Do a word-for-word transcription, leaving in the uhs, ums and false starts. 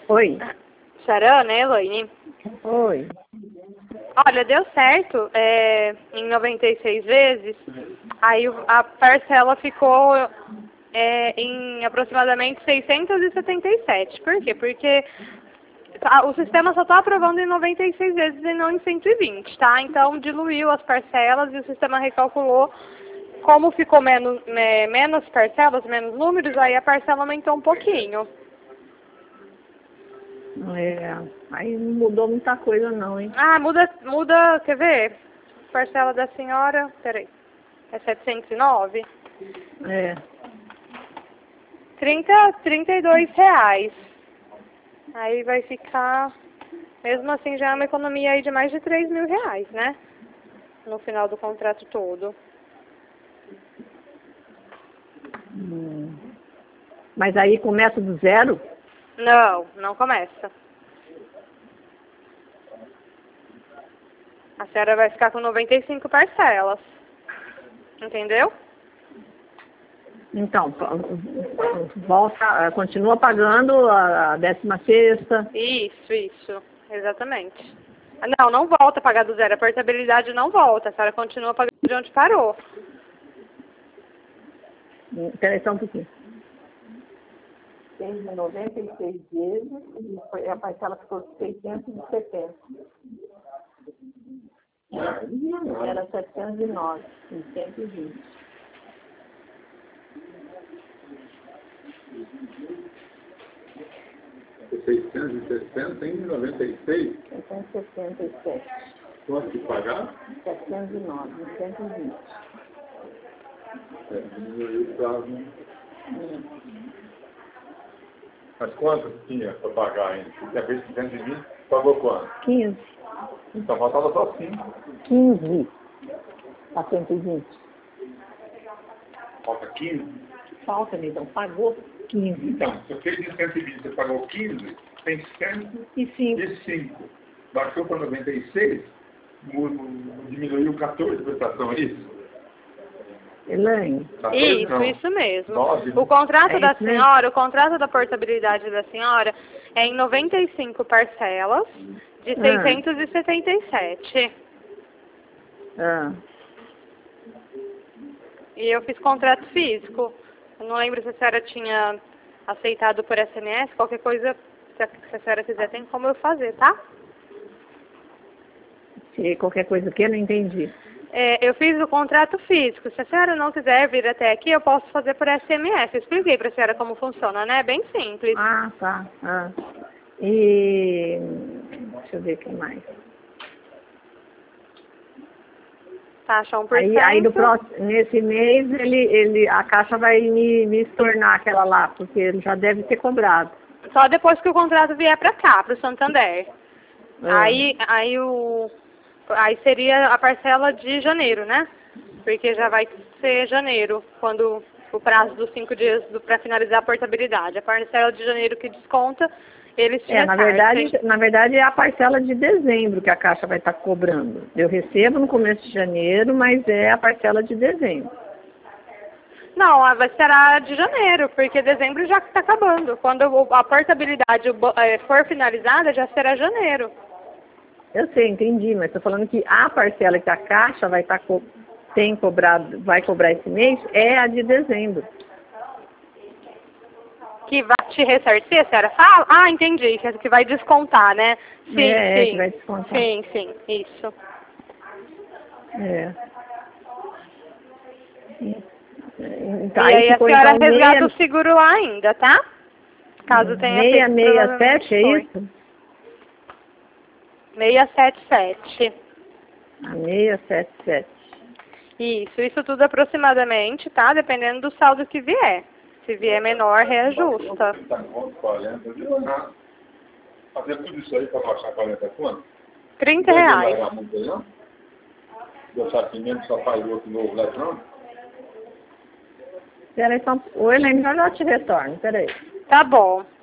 Oi. Sarana, Elaine? Oi. Olha, deu certo é, em noventa e seis vezes, aí a parcela ficou é, em aproximadamente seiscentos e setenta e sete. Por quê? Porque o sistema só está aprovando em noventa e seis vezes e não em cento e vinte, tá? Então diluiu as parcelas e o sistema recalculou. Como ficou menos, é, menos parcelas, menos números, aí a parcela aumentou um pouquinho. É, aí não mudou muita coisa não, hein? Ah, muda, muda, quer ver? Parcela da senhora, peraí, é setecentos e nove? É. trinta, trinta e dois reais. Aí vai ficar, mesmo assim já é uma economia aí de mais de três mil reais, né? No final do contrato todo. Hum. Mas aí começa do zero? Não, não começa. A senhora vai ficar com noventa e cinco parcelas. Entendeu? Então, volta, continua pagando a décima sexta. Isso, isso. Exatamente. Não, não volta a pagar do zero. A portabilidade não volta. A senhora continua pagando de onde parou. Peraí só um pouquinho. Tem noventa e seis vezes e a parcela ficou seiscentos e setenta. Era setecentos e nove e cento e vinte. seiscentos e sessenta em noventa e seis? seiscentos e setenta e sete. Quanto que pagar? setecentos e nove e cento e vinte. É, diminuiu o prazo. Hum. Mas quanto tinha para pagar ainda? Se tinha feito cento e vinte, pagou quanto? quinze. Então faltava só cinco. quinze a cento e vinte. Falta quinze? Falta, então, pagou quinze. Então, se eu fiz de cento e vinte, você pagou quinze, tem cento E cinco. e cinco. Baixou para noventa e seis, diminuiu quatorze prestação, é isso? Elaine. Isso, Não. isso mesmo. Nove. O contrato É da isso mesmo? senhora, o contrato da portabilidade da senhora é em noventa e cinco parcelas de Ah. seiscentos e setenta e sete. Ah. E eu fiz contrato físico. Eu não lembro se a senhora tinha aceitado por S M S. Qualquer coisa, se a, se a senhora quiser, tem como eu fazer, tá? Se qualquer coisa que eu não entendi. É, eu fiz o contrato físico. Se a senhora não quiser vir até aqui, eu posso fazer por S M S. Eu expliquei para a senhora como funciona, né? É bem simples. Ah, tá. Ah. E deixa eu ver o que mais. Taxa um por cento. Aí, aí no próximo, nesse mês ele, ele, a Caixa vai me, me estornar aquela lá, porque ele já deve ter cobrado. Só depois que o contrato vier para cá, para o Santander. Ah. Aí, aí, o, aí seria a parcela de janeiro, né? Porque já vai ser janeiro, quando o prazo dos cinco dias para finalizar a portabilidade. A parcela de janeiro que desconta, eles te É, na ressarcem. verdade, na verdade é a parcela de dezembro que a Caixa vai estar cobrando. Eu recebo no começo de janeiro, mas é a parcela de dezembro. Não, a- vai ser a de janeiro, porque dezembro já está acabando. Quando o- a portabilidade eh, for finalizada, já será janeiro. Eu sei, entendi, mas estou falando que a parcela que a Caixa vai estar co tem cobrado, vai cobrar esse mês é a de dezembro. Que vai te ressarcir, a senhora fala? Ah, entendi, que que vai descontar, né? Sim, É, é, sim. que vai descontar. Sim, sim, isso. É. Então, E aí a ficou, senhora então, resgata meia, o seguro lá ainda, tá? Caso tenha meia, feito, meia, provavelmente sete, é foi. isso? seiscentos e setenta e sete. A meia, sete, sete. Isso, isso tudo aproximadamente, tá? Dependendo do saldo que vier. Se vier menor, reajusta. trinta conto, quarenta, ah, fazer tudo isso aí para baixar quarenta conto? trinta reais. Não vai muito aí, não? Deixar aqui mesmo, só faz outro novo lá, não? Peraí, só... Oi, Helene, já já te retorno, peraí. Tá bom.